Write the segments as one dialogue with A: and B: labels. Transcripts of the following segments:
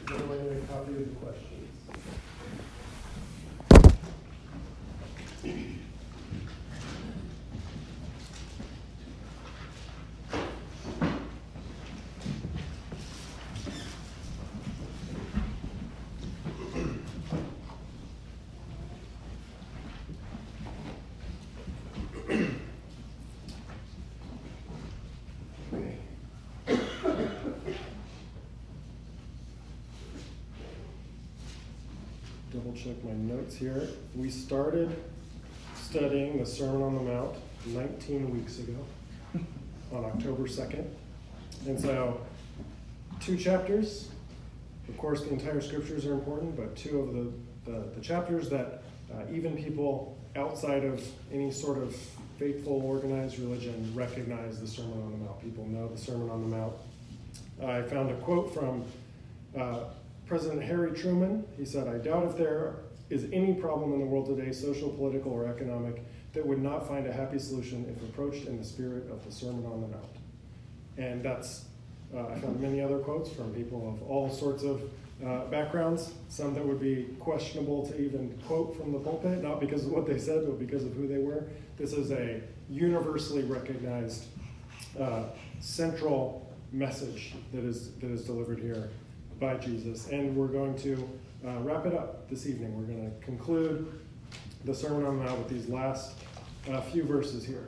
A: Does anyone need a copy of the questions? Double check my notes here. We started studying the Sermon on the Mount 19 weeks ago on October 2nd. And so 2 chapters. Of course, the entire scriptures are important, but 2 of the chapters that even people outside of any sort of faithful, organized religion recognize the Sermon on the Mount. People know the Sermon on the Mount. I found a quote from President Harry Truman. He said, "I doubt if there is any problem in the world today, social, political, or economic, that would not find a happy solution if approached in the spirit of the Sermon on the Mount." And that's, I found many other quotes from people of all sorts of backgrounds, some that would be questionable to even quote from the pulpit, not because of what they said, but because of who they were. This is a universally recognized central message that is delivered here by Jesus. And we're going to wrap it up this evening. We're going to conclude the Sermon on the Mount with these last few verses here.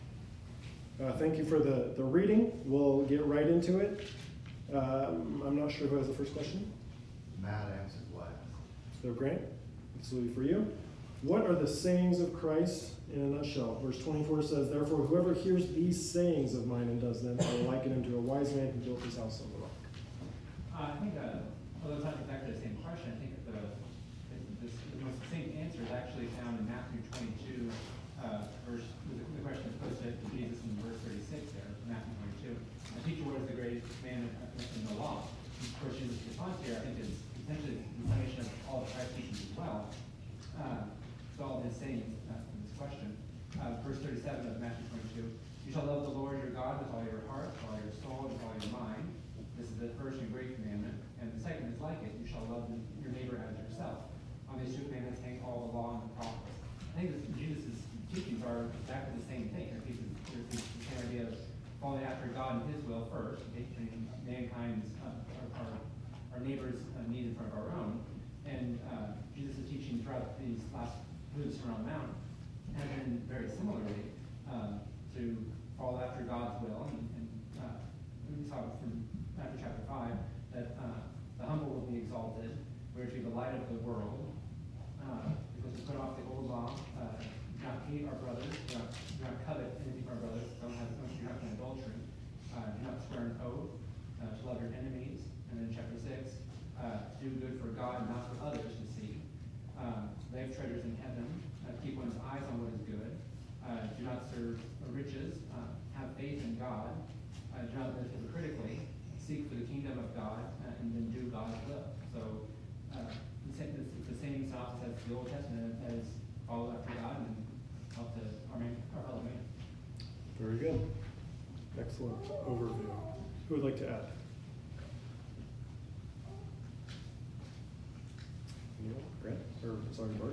A: Thank you for the reading. We'll get right into it. I'm not sure who has the first question.
B: Matt answered last.
A: So Grant, this will be for you. What are the sayings of Christ in a nutshell? Verse 24 says, "Therefore, whoever hears these sayings of mine and does them, I will liken him to a wise man who built his house on the rock."
C: I think, although it's not exactly the same question, I think the most succinct answer is actually found in Matthew 22, the question is posed to Jesus in verse 36 there, Matthew 22. "Teacher, what is the greatest commandment in the law?" Of course, Jesus' response here, I think, is essentially the summation of all of Christ's teachings as well. So all of his sayings in this question. Verse 37 of Matthew 22, "You shall love the Lord your God with all your heart, with all your soul, and with all your mind. This is the first and great commandment. And the second is like it, you shall love your neighbor as yourself. On these 2 commandments hang all the law and the prophets." I think Jesus' teachings are exactly the same thing. There's the same idea of following after God and his will first, taking mankind's, our neighbor's need in front of our own. And Jesus' teaching throughout these last Sermon on the Mount has been very similarly to follow after God's will. And we saw from Matthew chapter 5 that the humble will be exalted. We're to be the light of the world. Because to put off the old law, not hate our brothers, do not covet anything from our brothers, do not commit adultery, do not swear an oath, to love your enemies. And then chapter 6, to do good for God and not for others to see. Lay up treasures in heaven, keep one's eyes on what is good. Do not serve riches, have faith in God. Do not live hypocritically. Seek for the kingdom of God, and then do God's will. So it's the same synopsis as the Old Testament as follow after God and help our fellow man.
A: Very good. Excellent overview. Who would like to add? Neil, Grant, or sorry, Bart?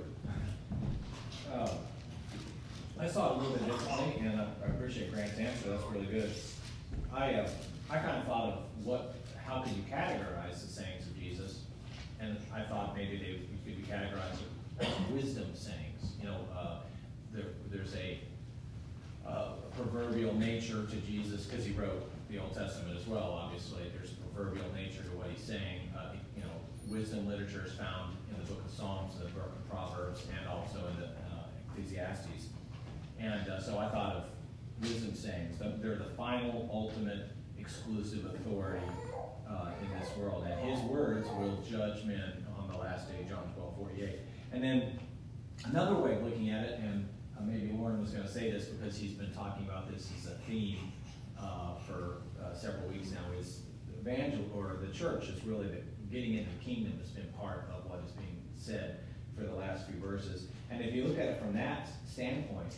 D: I saw it a little bit differently, and I appreciate Grant's answer. That's really good. I kind of thought of how could you categorize the sayings of Jesus, and I thought maybe they could be categorized as wisdom sayings. There's a proverbial nature to Jesus because he wrote the Old Testament as well. Obviously, there's a proverbial nature to what he's saying. Wisdom literature is found in the book of Psalms, the book of Proverbs, and also in the Ecclesiastes. And so I thought of wisdom sayings. They're the final, ultimate, exclusive authority in this world. And his words will judge men on the last day, John 12:48. And then another way of looking at it, and maybe Warren was going to say this because he's been talking about this as a theme for several weeks now, is the church is really getting into the kingdom has been part of what is being said for the last few verses. And if you look at it from that standpoint,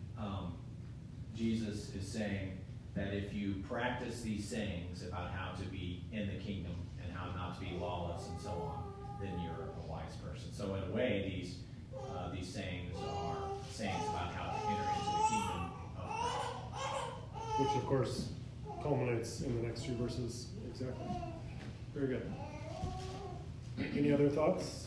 D: Jesus is saying that if you practice these sayings about how to be in the kingdom and how not to be lawless, else and so on, then you're a wise person. So in a way, these sayings are sayings about how to enter into the kingdom of Christ.
A: Which, of course, culminates in the next few verses. Exactly. Very good. Any other thoughts?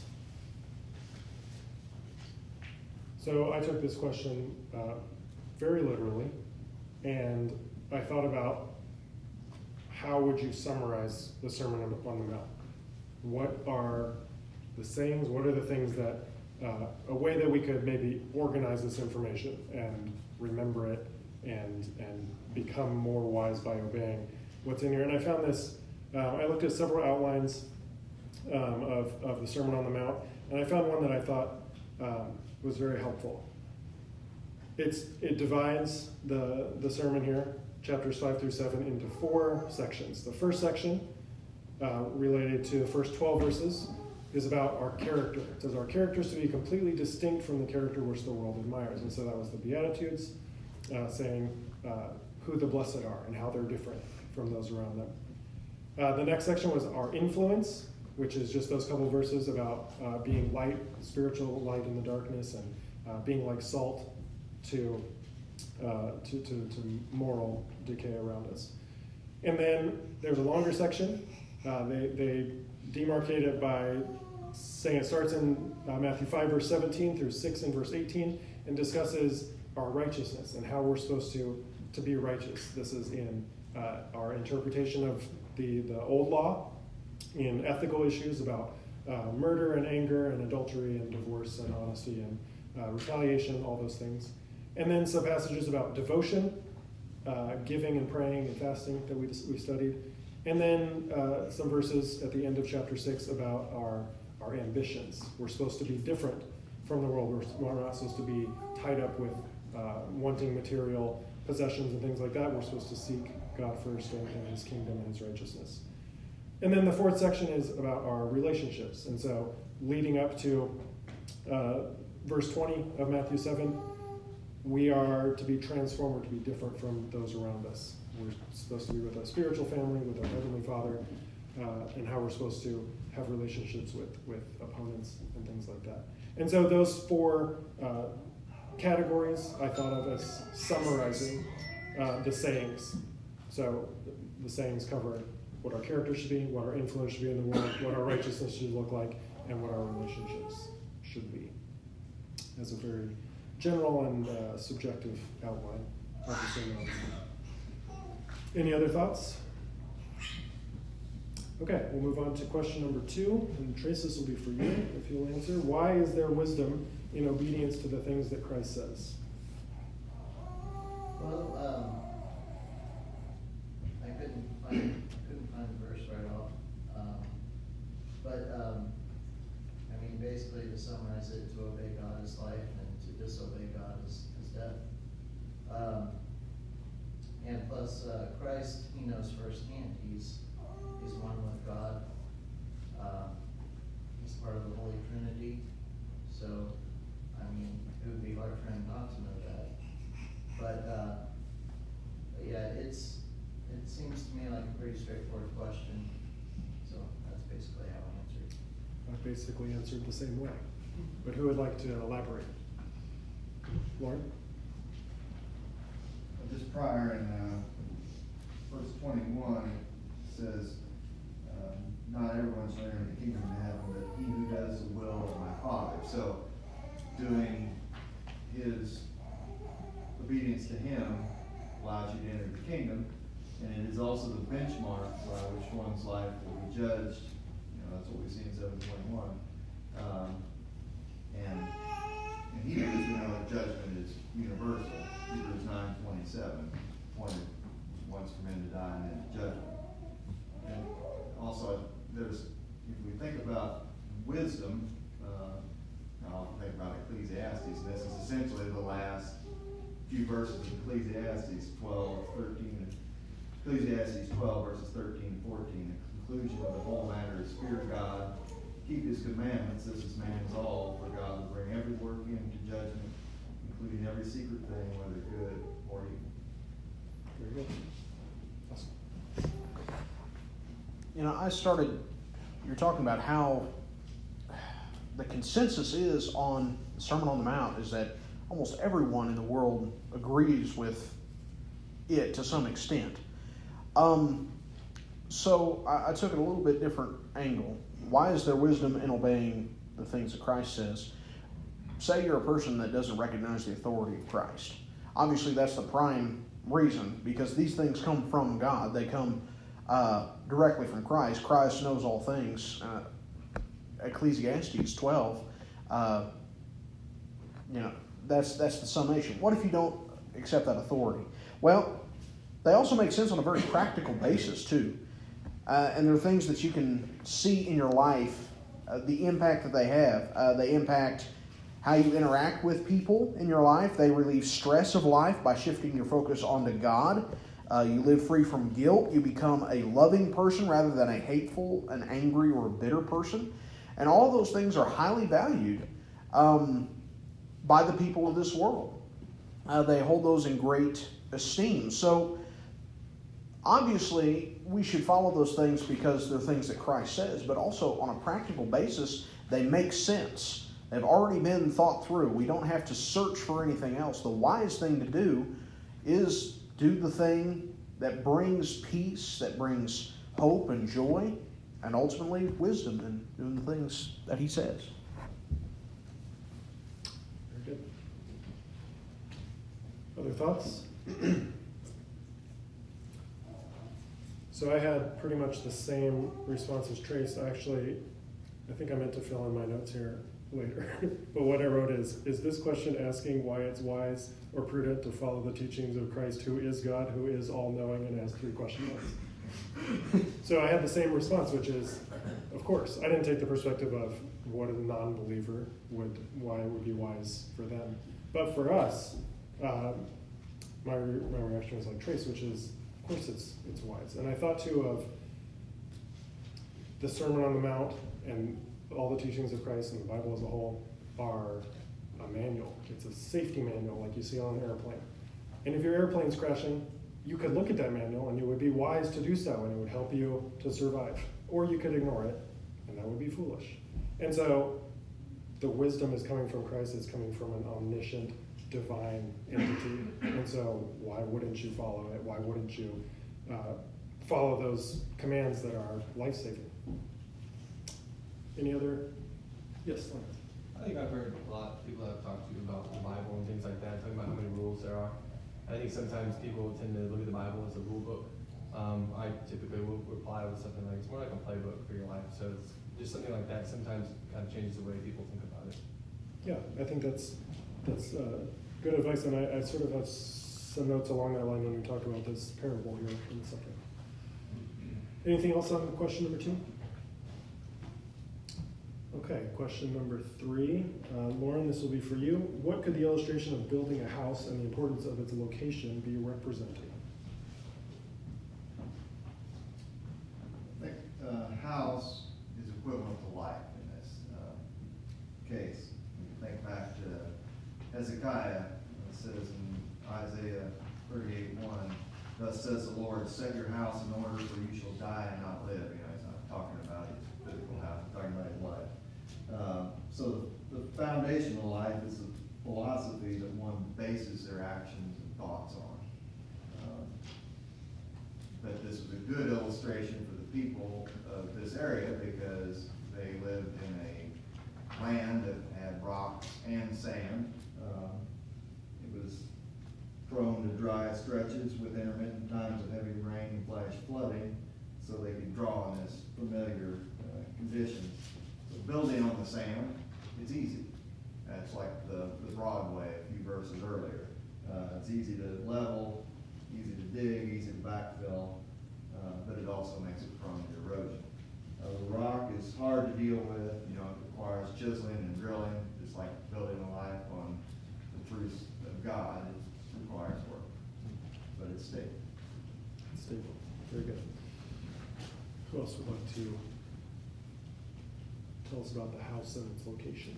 A: So I took this question very literally, and I thought about how would you summarize the Sermon on the Mount? What are the sayings? What are the things that, a way that we could maybe organize this information and remember it and become more wise by obeying what's in here? And I found this, I looked at several outlines of the Sermon on the Mount, and I found one that I thought was very helpful. It divides the sermon here, chapters 5 through 7, into 4 sections. The first section, related to the first 12 verses, is about our character. It says our character is to be completely distinct from the character which the world admires. And so that was the Beatitudes, saying who the blessed are and how they're different from those around them. The next section was our influence, which is just those couple verses about being light, spiritual light in the darkness, and being like salt to moral decay around us. And then there's a longer section. They demarcate it by saying it starts in Matthew 5, verse 17 through 6 and verse 18, and discusses our righteousness and how we're supposed to be righteous. This is in our interpretation of the old law, in ethical issues about murder and anger and adultery and divorce and honesty and retaliation, all those things. And then some passages about devotion, giving and praying and fasting that we studied. And then some verses at the end of chapter 6 about our ambitions. We're supposed to be different from the world. We're not supposed to be tied up with wanting material possessions and things like that. We're supposed to seek God first and his kingdom and his righteousness. And then the fourth section is about our relationships. And so leading up to verse 20 of Matthew 7, we are to be transformed or to be different from those around us. We're supposed to be with a spiritual family, with our Heavenly Father, and how we're supposed to have relationships with opponents and things like that. And so those 4 categories I thought of as summarizing the sayings. So the sayings cover what our character should be, what our influence should be in the world, what our righteousness should look like, and what our relationships should be. As a very general and subjective outline of the Sermon on the Mount. Any other thoughts? Okay, we'll move on to question number 2, and Trace, this will be for you, if you'll answer. Why is there wisdom in obedience to the things that Christ says?
B: Well, I couldn't find the verse right off. I mean, basically to summarize it, to obey God is life, and to disobey God is death. And plus, Christ, he knows firsthand he's one with God. He's part of the Holy Trinity. So, I mean, it would be hard for him not to know that. But yeah, it seems to me like a pretty straightforward question. So that's basically how I answered.
A: I basically answered the same way. But who would like to elaborate? Lauren?
E: Just prior in verse 21, it says, not everyone shall enter the kingdom of heaven, but he who does the will of my Father. So, doing his obedience to him allows you to enter the kingdom, and it is also the benchmark by which one's life will be judged. That's what we see in 7:21. And Hebrews, we know that judgment is universal. Hebrews 9:27, appointed once for men to die and then judgment. And also, if we think about wisdom, I'll think about Ecclesiastes, and this is essentially the last few verses of Ecclesiastes 12:13. Ecclesiastes 12 verses 13 and 14. The conclusion of the whole matter is fear God, keep his commandments. This is man's all, for God will bring every work into judgment, including every secret thing, whether good or evil.
A: Very good. Awesome.
F: I started you're talking about how the consensus is on the Sermon on the Mount is that almost everyone in the world agrees with it to some extent. So I took it a little bit different angle. Why is there wisdom in obeying the things that Christ says? Say you're a person that doesn't recognize the authority of Christ. Obviously, that's the prime reason, because these things come from God. They come directly from Christ. Christ knows all things. Ecclesiastes 12, that's the summation. What if you don't accept that authority? Well, they also make sense on a very practical basis too. And there are things that you can see in your life, the impact that they have. They impact how you interact with people in your life. They relieve stress of life by shifting your focus onto God. You live free from guilt. You become a loving person rather than a hateful, an angry, or a bitter person. And all of those things are highly valued by the people of this world. They hold those in great esteem. So, obviously, we should follow those things because they're things that Christ says, but also on a practical basis, they make sense. They've already been thought through. We don't have to search for anything else. The wise thing to do is do the thing that brings peace, that brings hope and joy, and ultimately wisdom in doing the things that he says.
A: Very good. Other thoughts? So I had pretty much the same response as Trace. Actually, I think I meant to fill in my notes here later. But what I wrote is this question asking why it's wise or prudent to follow the teachings of Christ, who is God, who is all-knowing, and has 3 question marks. So I had the same response, which is, of course. I didn't take the perspective of what a non-believer why it would be wise for them. But for us, my reaction was like Trace, which is, of course it's wise. And I thought too of the Sermon on the Mount and all the teachings of Christ and the Bible as a whole are a manual. It's a safety manual like you see on an airplane. And if your airplane's crashing, you could look at that manual and it would be wise to do so and it would help you to survive. Or you could ignore it and that would be foolish. And so the wisdom is coming from Christ. It's coming from an omniscient, divine entity. And so why wouldn't you follow it? Why wouldn't you follow those commands that are life-saving? Any other? Yes, Lance.
G: I think I've heard a lot of people that I've talked to about the Bible and things like that, talking about how many rules there are. I think sometimes people tend to look at the Bible as a rule book. I typically will reply with something like, it's more like a playbook for your life. So it's just something like that sometimes kind of changes the way people think about it.
A: Yeah, I think that's good advice, and I sort of have some notes along that line when we talk about this parable here in a second. Anything else on question number 2? Okay, question number 3. Lauren, this will be for you. What could the illustration of building a house and the importance of its location be representing?
E: I think house is equivalent to life in this case. When you think back to Hezekiah, it says in Isaiah 38:1, thus says the Lord, set your house in order, for you shall die and not live. He's not talking about his physical house, he's talking about his life. So the foundation of life is the philosophy that one bases their actions and thoughts on. But this was a good illustration for the people of this area because they lived in a land that had rocks and sand. It was prone to dry stretches with intermittent times of heavy rain and flash flooding, so they could draw on this familiar conditions. So building on the sand, it's easy. That's like the Broadway a few verses earlier. It's easy to level, easy to dig, easy to backfill, but it also makes it prone to erosion. The rock is hard to deal with. It requires chiseling and drilling, just like building a life on the truths of God. It requires work, but it's stable.
A: It's stable. Very good. Who else would like to tell us about the house and its location?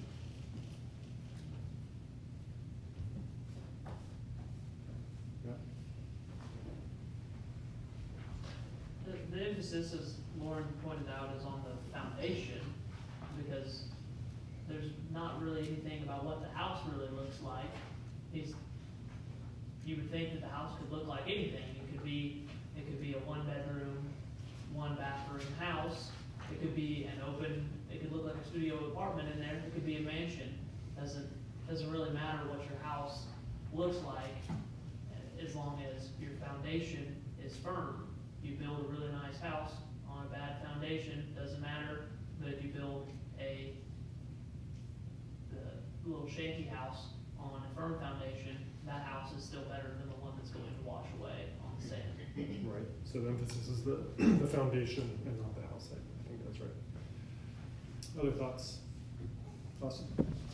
A: Yeah.
H: The emphasis, as Lauren pointed out, is on the not really anything about what the house really looks like. You would think that the house could look like anything. It could be a 1-bedroom, 1-bathroom house. It could be it could look like a studio apartment in there. It could be a mansion. Doesn't really matter what your house looks like, as long as your foundation is firm. You build a really nice house on a bad foundation, doesn't matter. But if you build the little shanty house on a firm foundation, that house is still better than the one that's going to wash away on the sand.
A: Right, so the emphasis is the foundation and not the house. I think that's right. Other thoughts? Austin?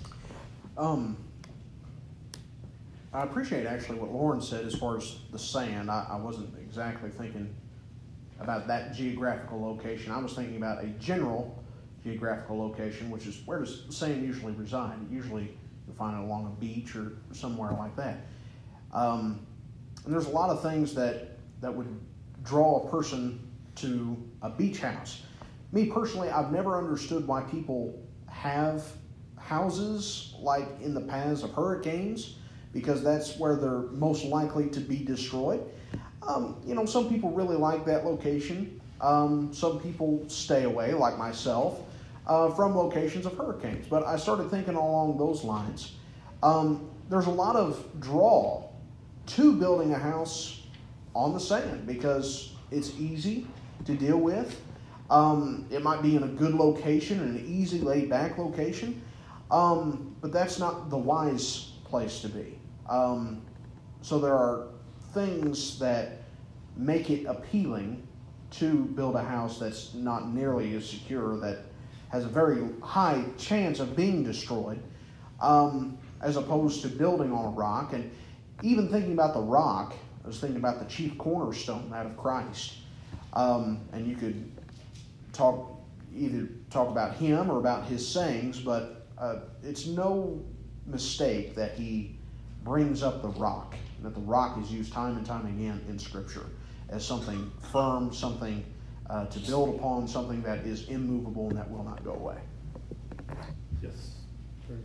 F: I appreciate actually what Lauren said as far as the sand. I wasn't exactly thinking about that geographical location. I was thinking about a general geographical location, which is, where does sand usually reside? Usually you'll find it along a beach or somewhere like that. And there's a lot of things that would draw a person to a beach house. Me personally, I've never understood why people have houses like in the paths of hurricanes, because that's where they're most likely to be destroyed. Some people really like that location. Some people stay away, like myself, from locations of hurricanes. But I started thinking along those lines. There's a lot of draw to building a house on the sand because it's easy to deal with. It might be in a good location, an easy laid-back location, but that's not the wise place to be. So there are things that make it appealing to build a house that's not nearly as secure, that has a very high chance of being destroyed, as opposed to building on a rock. And even thinking about the rock, I was thinking about the chief cornerstone, that of Christ. And you could either talk about him or about his sayings, but it's no mistake that he brings up the rock, and that the rock is used time and time again in Scripture as something firm, something to build upon, something that is immovable and that will not go away.
A: Yes, very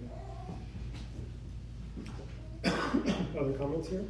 A: good. Other comments here?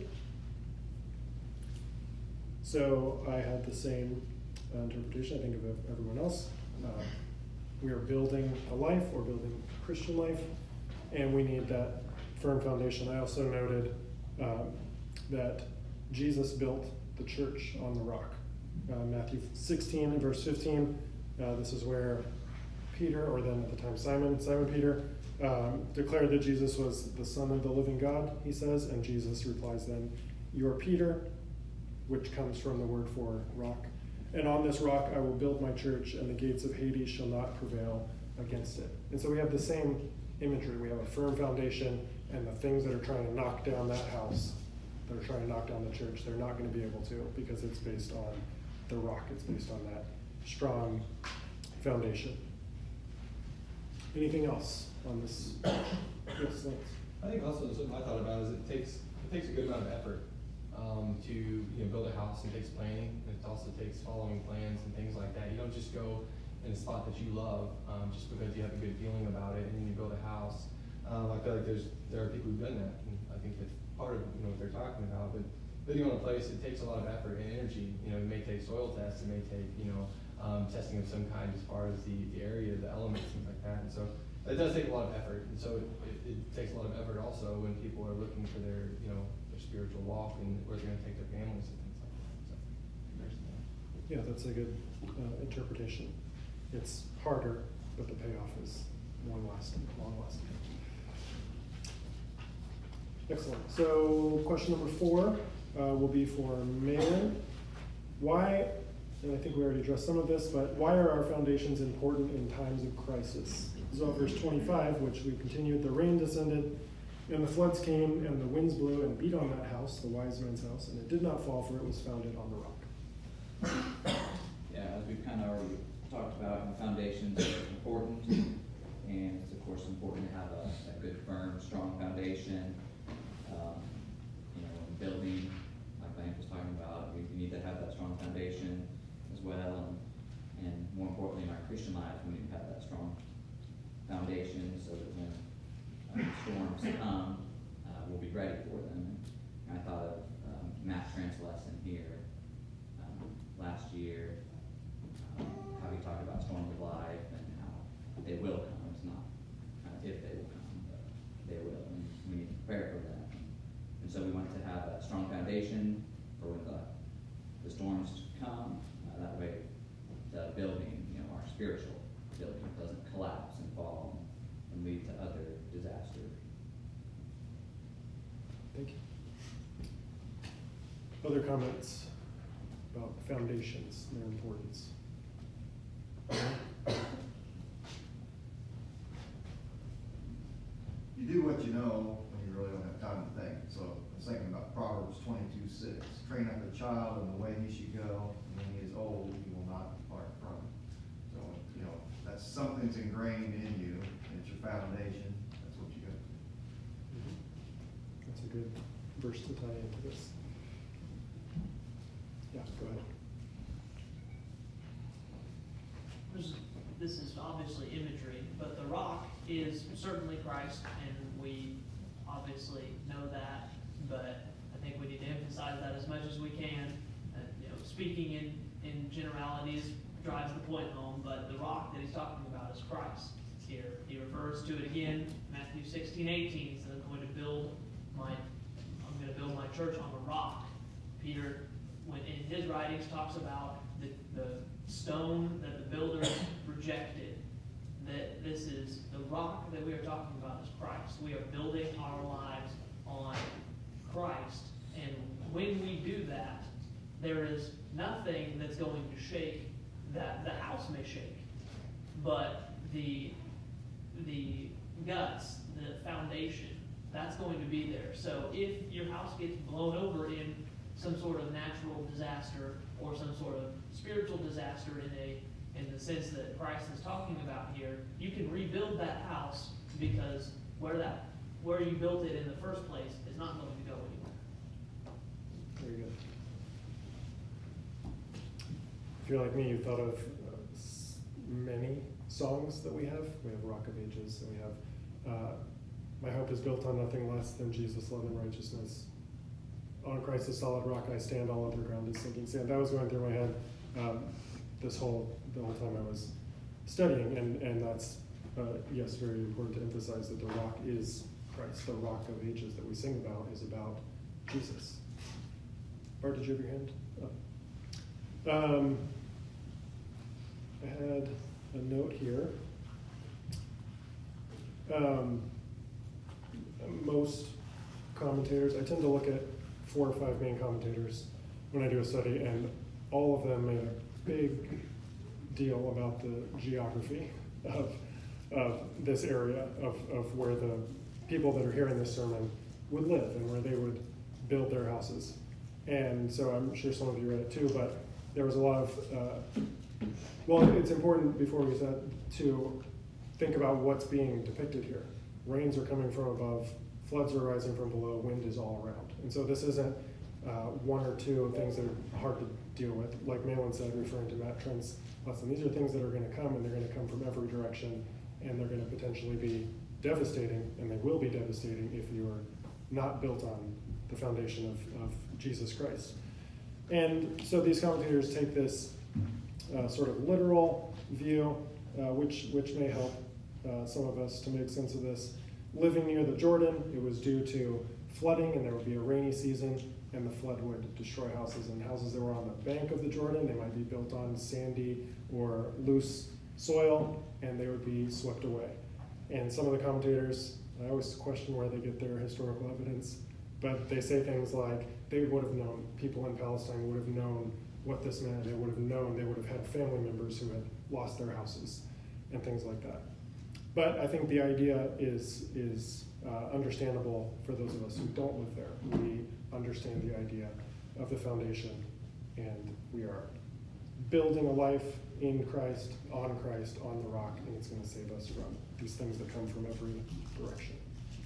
A: So I had the same interpretation, I think, of everyone else. We are building a life, we're building a Christian life, and we need that firm foundation. I also noted that Jesus built the church on the rock. Matthew 16 and verse 15, this is where Peter, or then at the time Simon Peter, declared that Jesus was the Son of the living God, he says, and Jesus replies then, "You are Peter," which comes from the word for rock. "And on this rock I will build my church, and the gates of Hades shall not prevail against it." And so we have the same imagery. We have a firm foundation, and the things that are trying to knock down that house, that are trying to knock down the church, they're not going to be able to, because it's based on the rock. It's based on that strong foundation. Anything else on this? Yes, Lance.
G: I think also something I thought about is it takes a good amount of effort to build a house. It takes planning. It also takes following plans and things like that. You don't just go in a spot that you love just because you have a good feeling about it and then you build a house. I feel like there are people who've done that, and I think that's part of what they're talking about. But building on a place, it takes a lot of effort and energy. It may take soil tests. It may take testing of some kind as far as the area, the elements, things like that. And so it does take a lot of effort. And so it takes a lot of effort also when people are looking for their their spiritual walk and where they're going to take their families and things like that. So there's that.
A: Yeah, that's a good interpretation. It's harder, but the payoff is long lasting. Excellent. So question number 4 will be for Mayor. Why, and I think we already addressed some of this, but why are our foundations important in times of crisis? So verse 25, which we continued, "The rain descended, and the floods came, and the winds blew and beat on that house, the wise man's house, and it did not fall, for it was founded on the rock."
I: Yeah, as we've kind of already talked about, foundations are important, and it's of course important to have a good, firm, strong foundation. Building, like Lance was talking about, we need to have that strong foundation as well, and more importantly, in our Christian lives, we need to have that strong foundation so that when will be ready for them. And I thought of Matt Trent's lesson here last year, how he talked about storms of life and how they will come. It's not if they will come, but they will, and we need to prepare for that. And so we want to have a strong foundation for when the storms come. That way, the building, our spiritual building, doesn't collapse and fall and lead to other disasters.
A: Thank you. Other comments about foundations and their importance?
E: You do what you know when you really don't have time to think. So I was thinking about Proverbs 22:6. Train up a child in the way he should go, and when he is old, he will not depart from it. So, that's something's ingrained in you. It's your foundation. That's what you go to.
A: That's a good verse to tie into this. Yeah, go ahead.
H: This is obviously imagery, but the rock is certainly Christ, and we obviously know that, but I think we need to emphasize that as much as we can. Speaking in generalities drives the point home, but the rock that he's talking about is Christ here. He refers to it again, Matthew 16:18. He says, I'm going to build my church on a rock. Peter, when in his writings, talks about the stone that the builders rejected. That this is the rock that we are talking about is Christ. We are building our lives on Christ, and when we do that, there is nothing that's going to shake that the house may shake, but the guts, the foundation, that's going to be there. So if your house gets blown over in some sort of natural disaster or some sort of spiritual disaster in the sense that Christ is talking about here, you can rebuild that house, because where you built it in the first place is not going to go anywhere.
A: Very good. If you're like me, you've thought of many songs that we have. We have Rock of Ages, and we have My Hope is Built on Nothing Less Than Jesus' Love and Righteousness. On Christ the solid rock I stand, all other ground is sinking sand. That was going through my head the whole time I was studying, and that's yes, very important to emphasize that the rock is Christ. The Rock of Ages that we sing about is about Jesus. Bart, did you have your hand up? I had a note here. Most commentators, I tend to look at 4 or 5 main commentators when I do a study, and all of them made a big deal about the geography of this area, of where the people that are hearing this sermon would live and where they would build their houses. And so I'm sure some of you read it too, but there was a lot of, well, it's important before we start to think about what's being depicted here. Rains are coming from above, floods are rising from below, wind is all around. And so this isn't 1 or 2 things that are hard to deal with. Like Malin said, referring to Matt Trent's lesson, these are things that are going to come, and they're going to come from every direction, and they're going to potentially be devastating, and they will be devastating if you are not built on the foundation of Jesus Christ. And so these commentators take this sort of literal view, which may help some of us to make sense of this. Living near the Jordan, it was due to flooding, and there would be a rainy season, and the flood would destroy houses. And houses that were on the bank of the Jordan, they might be built on sandy or loose soil, and they would be swept away. And some of the commentators, I always question where they get their historical evidence, but they say things like they would have known, people in Palestine would have known what this meant. They would have known, they would have had family members who had lost their houses and things like that. But I think the idea is understandable for those of us who don't live there. We understand the idea of the foundation, and we are building a life in Christ, on the rock, and it's going to save us from these things that come from every direction.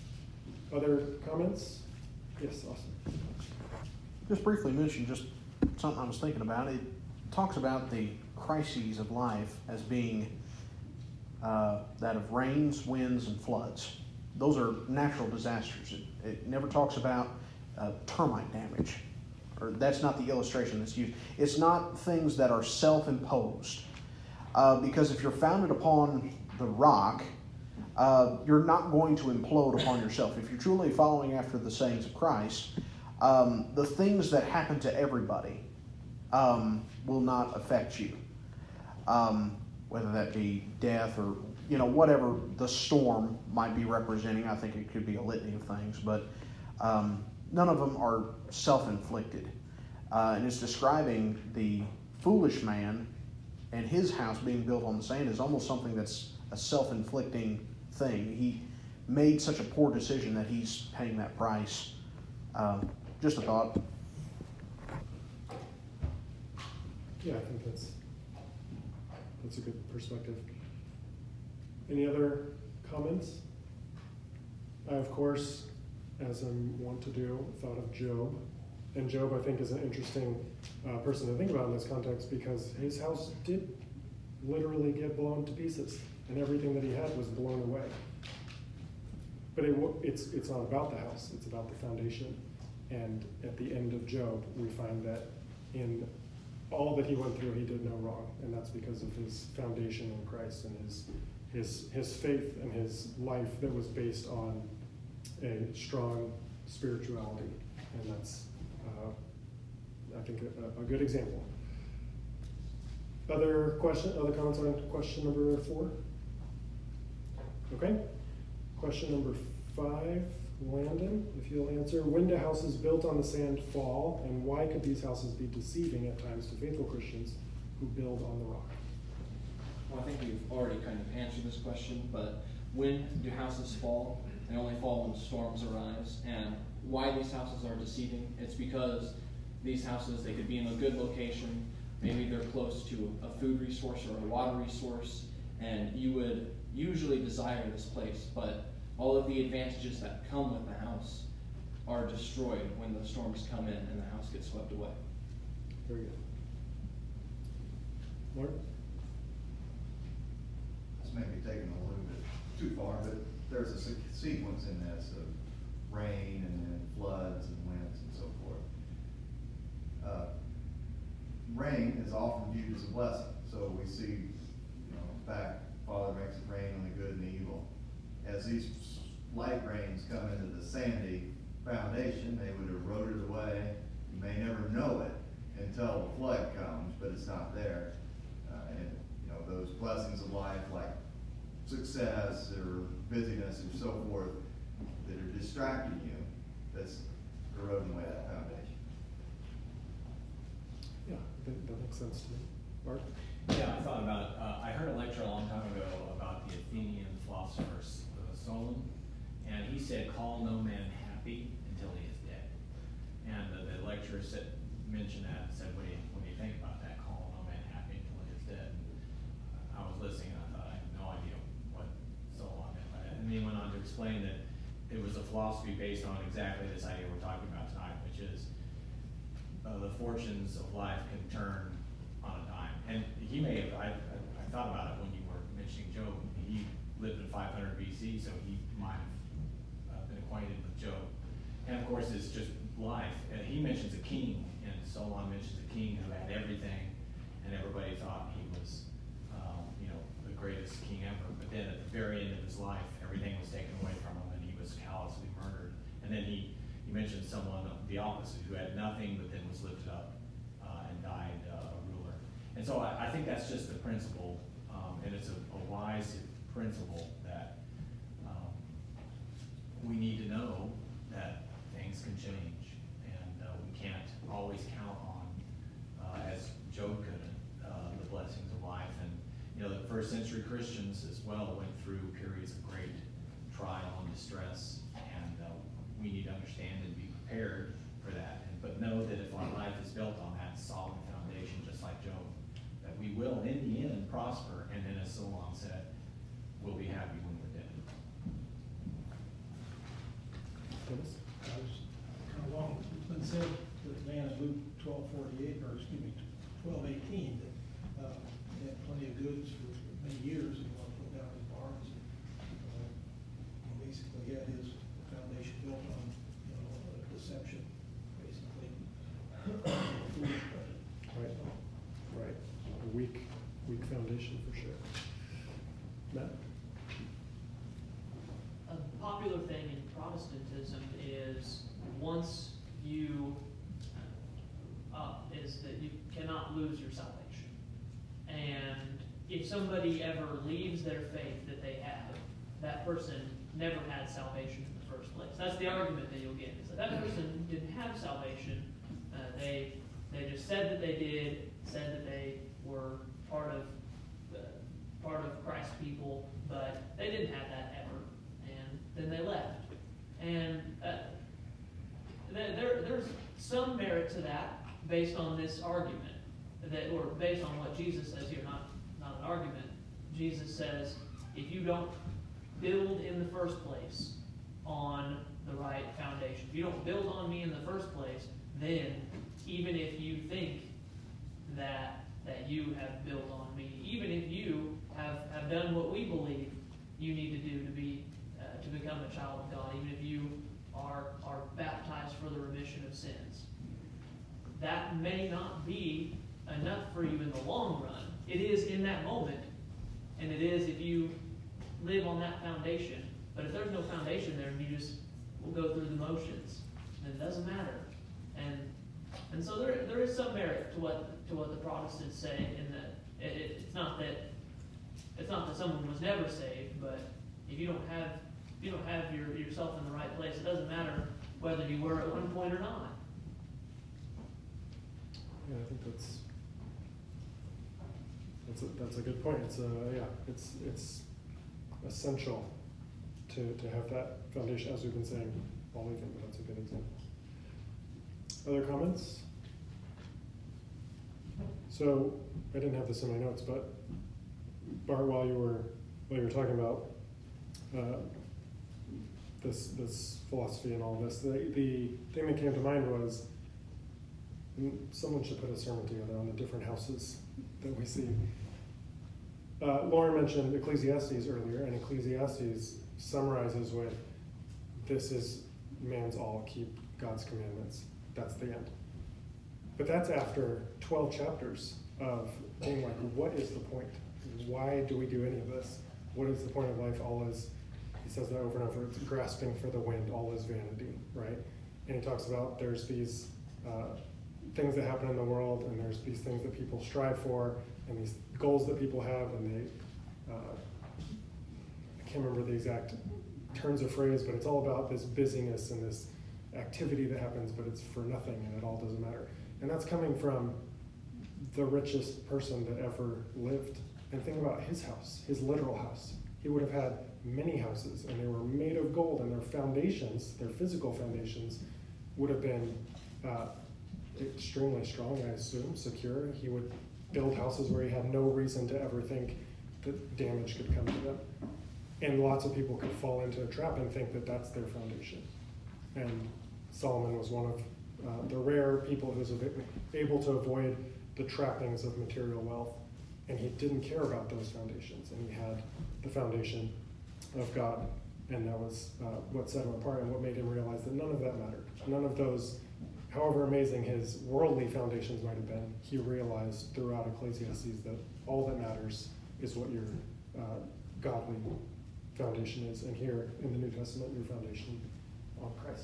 A: Other comments? Yes, Austin.
F: Just briefly mention just something I was thinking about. It talks about the crises of life as being that of rains, winds, and floods. those are natural disasters. It never talks about termite damage, or that's not the illustration that's used. It's not things that are self-imposed, because if you're founded upon the rock, you're not going to implode upon yourself. If you're truly following after the sayings of Christ, the things that happen to everybody will not affect you, whether that be death or whatever the storm might be representing. I think it could be a litany of things, but none of them are self-inflicted. And it's describing the foolish man and his house being built on the sand as almost something that's a self-inflicting thing. He made such a poor decision that he's paying that price. Just a thought.
A: Yeah, I think that's a good perspective. Any other comments? I, of course, as I want to do, thought of Job. And Job, I think, is an interesting person to think about in this context, because his house did literally get blown to pieces, and everything that he had was blown away. But it's not about the house, it's about the foundation. And at the end of Job, we find that in all that he went through, he did no wrong, and that's because of his foundation in Christ and his faith and his life that was based on a strong spirituality. And that's, I think, a good example. Other comments on question number 4? Okay. Question number 5, Landon, if you'll answer. When do houses built on the sand fall, and why could these houses be deceiving at times to faithful Christians who build on the rock?
J: Well, I think we've already kind of answered this question, but when do houses fall? They only fall when storms arise. And why these houses are deceiving? It's because these houses, they could be in a good location. Maybe they're close to a food resource or a water resource, and you would usually desire this place, but all of the advantages that come with the house are destroyed when the storms come in and the house gets swept away.
A: Very good. Mark?
E: This may be taken a little bit too far, but there's a sequence in this of rain and then floods and winds and so forth. Rain is often viewed as a blessing. So we see, back, Father makes it rain on the good and the evil. As these light rains come into the sandy foundation, they would erode it away. You may never know it until the flood comes, but it's not there. And those blessings of life, like success or busyness or so forth, that are distracting you, that's eroding away that foundation.
A: Yeah, that makes sense to me. Mark?
D: Yeah, I thought about, I heard a lecture a long time ago about the Athenian philosopher Solon, and he said, "Call no man happy until he is dead." And the lecturer mentioned that and said, what do you think about that? Call no man happy until he is dead. And I was listening and I thought, I have no idea what Solon meant by that. And then he went on to explain that it was a philosophy based on exactly this idea we're talking about tonight, which is the fortunes of life can turn on a dime. And he may have, I thought about it when you were mentioning Job. He lived in 500 BC, so he might have been acquainted with Job. And of course, it's just life. And he mentions a king, and Solon mentions a king who had everything, and everybody thought he was, the greatest king ever. But then at the very end of his life, everything was taken away from him, and he was callously murdered. And then he mentioned someone the opposite, who had nothing, but then was lifted up and died a ruler. And so I think that's just the principle, and it's a wise principle that we need to know that things can change, and we can't always count on, as Job couldn't, the blessings of life. And the first century Christians as well went through periods of great trial and distress, and we need to understand and be prepared for that. But know that if our life is built on that solid foundation, just like Job, that we will in the end prosper, and then as Solon said, we'll be happy when we're dead.
A: Dennis?
K: I was kind of long, it's been said that man in Luke 12:48, or excuse me, 12:18, that he had plenty of goods for many years, and he wanted to put down his barns and basically
A: foundation for sure. Matt?
H: A popular thing in Protestantism is once you is that you cannot lose your salvation. And if somebody ever leaves their faith that they have, that person never had salvation in the first place. That's the argument that you'll get. Is that person didn't have salvation. They just said that they did, said that they were part of Christ's people, but they didn't have that ever, and then they left. And there's some merit to that based on this argument, or based on what Jesus says here, not an argument. Jesus says, if you don't build in the first place on the right foundation, if you don't build on me in the first place, then even if you think that you have built on me, even if you have done what we believe you need to do to become a child of God, even if you are baptized for the remission of sins, that may not be enough for you in the long run. It is in that moment, and it is if you live on that foundation. But if there's no foundation there, and you just will go through the motions, then it doesn't matter. And so there is some merit to what the Protestants say in that it's not that someone was never saved, but if you don't have yourself in the right place, it doesn't matter whether you were at one point or not.
A: Yeah, I think that's a good point. It's essential to have that foundation, as we've been saying all weekend, but that's a good example. Other comments? So I didn't have this in my notes, but Bart, while you were talking about this philosophy and all this, the thing that came to mind was someone should put a sermon together on the different houses that we see. Lauren mentioned Ecclesiastes earlier, and Ecclesiastes summarizes with, this is man's all, keep God's commandments. That's the end. But that's after 12 chapters of being like, what is the point? Why do we do any of this? What is the point of life? All is, he says that over and over, it's grasping for the wind, all is vanity, right? And he talks about there's these things that happen in the world, and there's these things that people strive for, and these goals that people have, and they, I can't remember the exact turns of phrase, but it's all about this busyness and this activity that happens, but it's for nothing, and it all doesn't matter. And that's coming from the richest person that ever lived. And think about his house, his literal house. He would have had many houses, and they were made of gold, and their foundations, their physical foundations, would have been extremely strong, I assume, secure. He would build houses where he had no reason to ever think that damage could come to them. And lots of people could fall into a trap and think that that's their foundation. And Solomon was one of the rare people who was able to avoid the trappings of material wealth. And he didn't care about those foundations. And he had the foundation of God. And that was what set him apart and what made him realize that none of that mattered. None of those, however amazing his worldly foundations might have been, he realized throughout Ecclesiastes that all that matters is what your godly foundation is. And here in the New Testament, your foundation on Christ.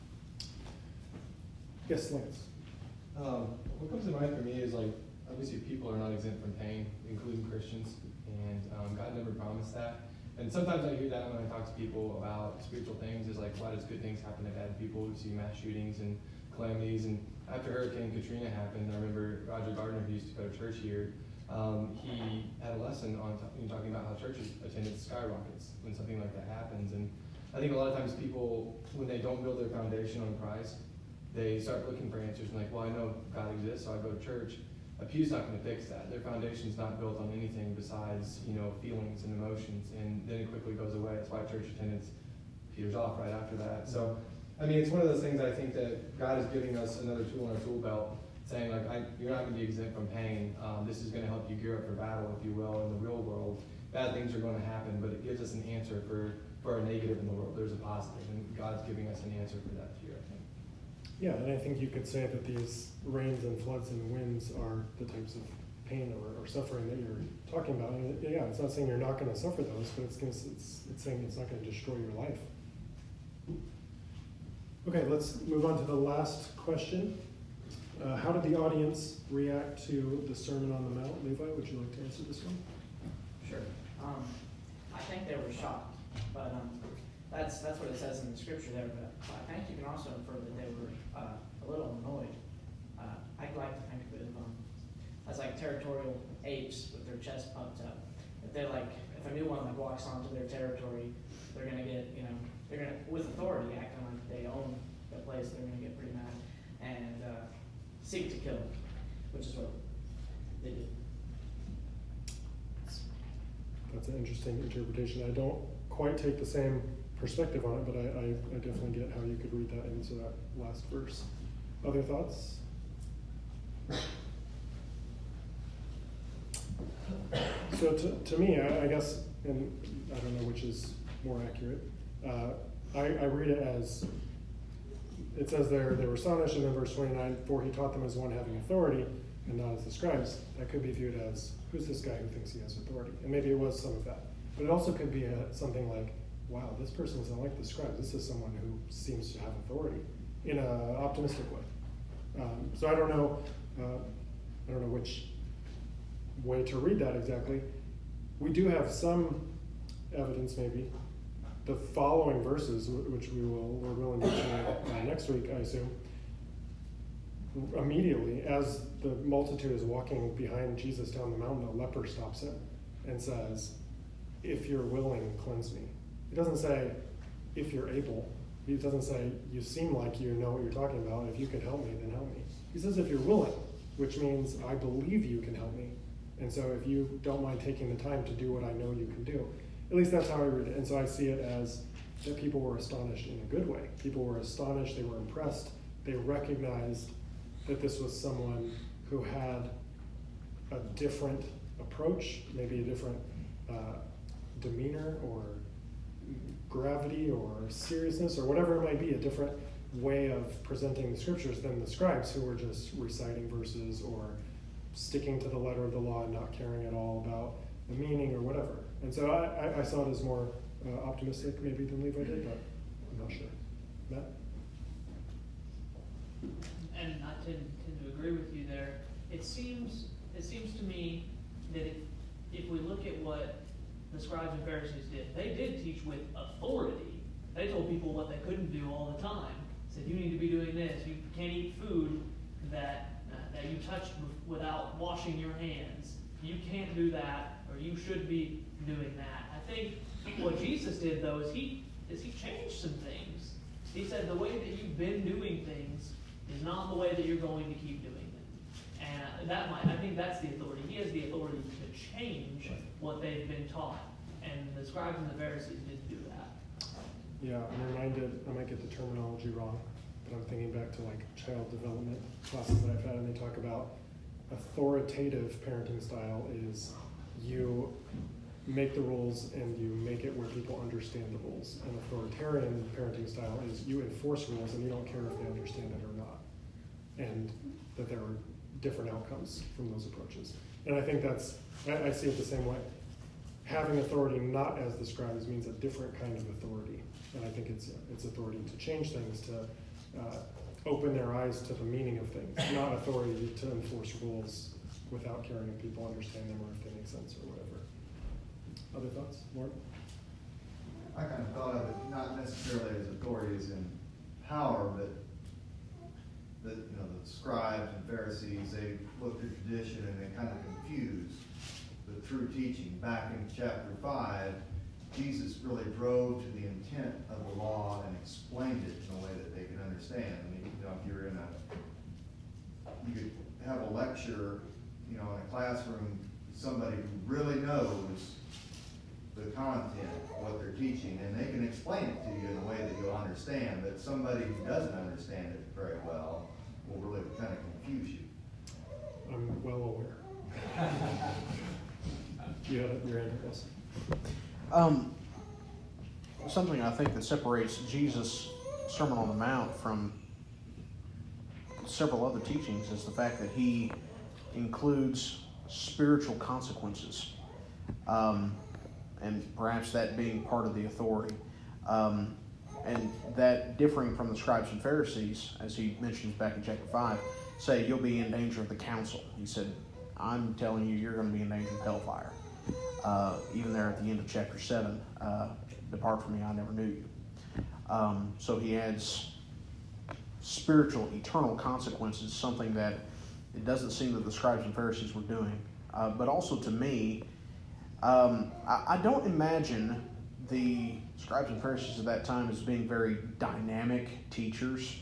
A: Yes, Lance.
G: What comes to mind for me is, like, obviously people are not exempt from pain, including Christians, and God never promised that. And sometimes I hear that when I talk to people about spiritual things, is like, why does good things happen to bad people? We see mass shootings and calamities. And after Hurricane Katrina happened, I remember Roger Gardner, who used to go to church here, he had a lesson on talking about how churches attendance skyrockets when something like that happens. And I think a lot of times people, when they don't build their foundation on Christ, they start looking for answers and like, well, I know God exists, so I go to church. A pew's not going to fix that. Their foundation's not built on anything besides, feelings and emotions, and then it quickly goes away. That's why church attendance peters off right after that. So, I mean, it's one of those things I think that God is giving us another tool in our tool belt, saying like, you're not going to be exempt from pain. This is going to help you gear up for battle, if you will, in the real world. Bad things are going to happen, but it gives us an answer for a negative in the world. There's a positive, and God's giving us an answer for that here, I think.
A: Yeah, and I think you could say that these rains and floods and winds are the types of pain or suffering that you're talking about. And yeah, it's not saying you're not going to suffer those, but it's saying it's not going to destroy your life. Okay, let's move on to the last question. How did the audience react to the Sermon on the Mount? Levi, would you like to answer this one?
L: Sure. I think they were shocked, but that's what it says in the scripture there. But I think you can also infer that they were a little annoyed. I'd like to think of it as like territorial apes with their chest puffed up. If a new one walks onto their territory, they're gonna get, they're gonna, with authority, acting like they own the place, they're gonna get pretty mad and seek to kill them, which is what they did.
A: That's an interesting interpretation. I don't quite take the same perspective on it, but I definitely get how you could read that into that last verse. Other thoughts? So to me, I guess, and I don't know which is more accurate, I read it as, it says there, they were astonished, and then verse 29, for he taught them as one having authority, and not as the scribes. That could be viewed as, who's this guy who thinks he has authority? And maybe it was some of that. But it also could be something like, wow, this person isn't like the scribes. This is someone who seems to have authority in an optimistic way. So I don't know which way to read that exactly. We do have some evidence, maybe. The following verses, which we will, Lord willing, mention next week, I assume, immediately, as the multitude is walking behind Jesus down the mountain, a leper stops him and says, if you're willing, cleanse me. It doesn't say, if you're able. It doesn't say, you seem like you know what you're talking about. If you could help me, then help me. He says, if you're willing, which means I believe you can help me. And so if you don't mind taking the time to do what I know you can do. At least that's how I read it. And so I see it as that people were astonished in a good way. People were astonished, they were impressed, they recognized that this was someone who had a different approach, maybe a different demeanor or gravity or seriousness or whatever it might be, a different way of presenting the scriptures than the scribes who were just reciting verses or sticking to the letter of the law and not caring at all about the meaning or whatever. And so I saw it as more optimistic maybe than Levi did, but I'm not sure. Matt?
H: And I tend to agree with you there. It seems to me that if we look at what the scribes and Pharisees did, they did teach with authority. They told people what they couldn't do all the time. Said, you need to be doing this. You can't eat food that you touched without washing your hands. You can't do that, or you should be doing that. I think what Jesus did, though, is he changed some things. He said the way that you've been doing things is not the way that you're going to keep doing them. And I think that's the authority. He has the authority to change what they've been taught. And the scribes and the Pharisees didn't do that.
A: Yeah, I'm reminded, I might get the terminology wrong, but I'm thinking back to like child development classes that I've had, and they talk about authoritative parenting style is you make the rules and you make it where people understand the rules. And authoritarian parenting style is you enforce rules and you don't care if they understand it or not. And that there are different outcomes from those approaches. And I think I see it the same way. Having authority not as the scribes means a different kind of authority. And I think it's authority to change things, to open their eyes to the meaning of things, not authority to enforce rules without caring if people understand them or if they make sense or whatever. Other thoughts? Lauren?
E: I kind of thought of it not necessarily as authority as in power, but the scribes and Pharisees, they looked at tradition and they kind of confused the true teaching. Back in chapter 5, Jesus really drove to the intent of the law and explained it in a way that they could understand. I mean, if you're you could have a lecture, in a classroom, somebody who really knows the content, what they're teaching, and they can explain it to you in a way that you'll understand, but somebody who doesn't understand it very well will really kind of confuse you.
A: I'm well aware. You had your hand up, yes.
F: Something I think that separates Jesus' Sermon on the Mount from several other teachings is the fact that he includes spiritual consequences, and perhaps that being part of the authority. And that differing from the scribes and Pharisees, as he mentions back in chapter 5, say you'll be in danger of the council. He said, I'm telling you, you're going to be in danger of hellfire. Even there at the end of chapter 7, depart from me, I never knew you. So he adds spiritual, eternal consequences, something that it doesn't seem that the scribes and Pharisees were doing. But also to me, I don't imagine the scribes and Pharisees at that time as being very dynamic teachers.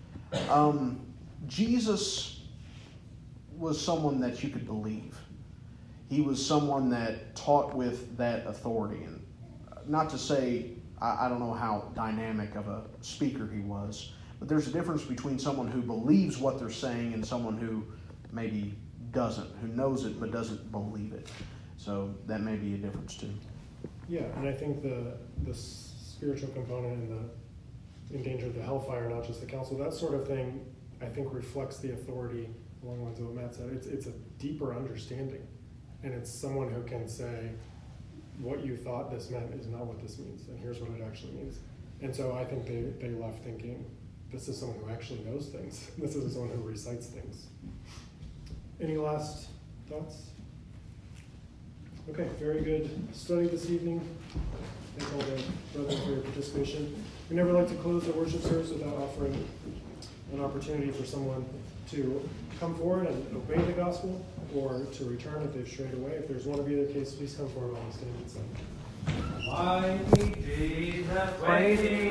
F: Jesus was someone that you could believe. He was someone that taught with that authority. And not to say, I don't know how dynamic of a speaker he was, but there's a difference between someone who believes what they're saying and someone who maybe doesn't, who knows it but doesn't believe it. So that may be a difference too.
A: Yeah, and I think the spiritual component and the in danger of the hellfire, not just the council, that sort of thing, I think reflects the authority along the lines of what Matt said. It's a deeper understanding, and it's someone who can say, what you thought this meant is not what this means, and here's what it actually means. And so I think they left thinking, this is someone who actually knows things. This isn't someone who recites things. Any last thoughts? Okay, very good study this evening. Thank all the brothers for your participation. We never like to close the worship service without offering an opportunity for someone to come forward and obey the gospel, or to return if they've strayed away. If there's one of either case, please come forward while we stand and sing.
C: Mighty Jesus, waiting.